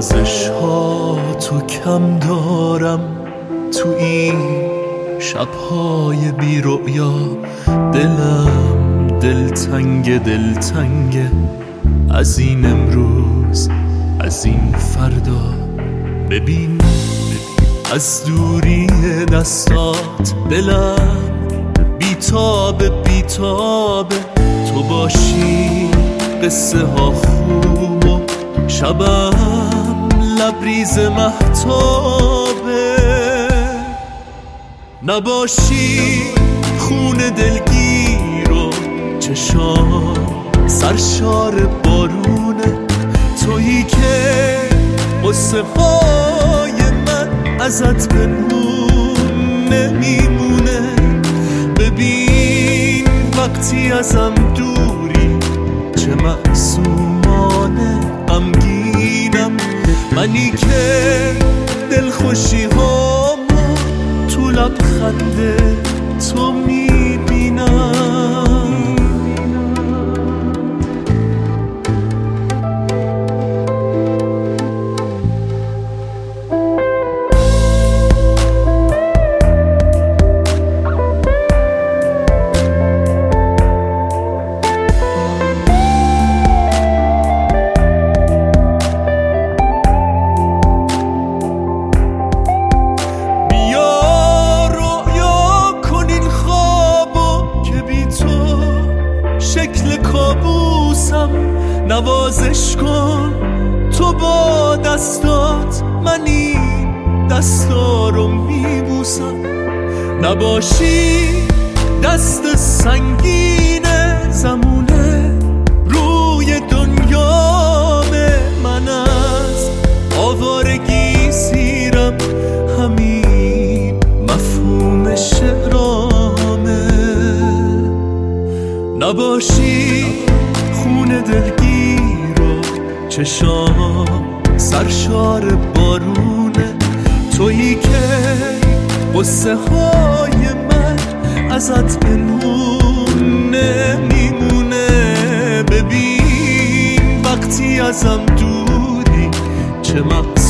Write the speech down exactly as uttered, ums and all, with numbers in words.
نوازش ها تو کم دارم تو این شبهای بی رؤیا. دلم دلتنگ دلتنگ از این امروز از این فردا. ببین از دوری دستات دلم بیتاب بیتاب. تو باشی قصه ها خوب و شبم لبریز مهتابه. نباشی خون دلگیر و چشام سرشار بارونه. تویی که قصه های من ازت پنهون نمیمونه. ببین وقتی ازم دوری چه معصومانه غمگینم. منی که دلخوشی هامو تو لبخند تو میبینم. نوازش کن تو با دستات من این دستا رو میبوسم. نباشی دست سنگین زمونه روی دنیامه. من از آوارگی سیرم همین مفهوم شعرامه. نباشی خون دلگیر و چشام سرشار بارونه. تویی که قصه های من ازت پنهون نمیمونه. ببین وقتی ازم دوری چه مقصد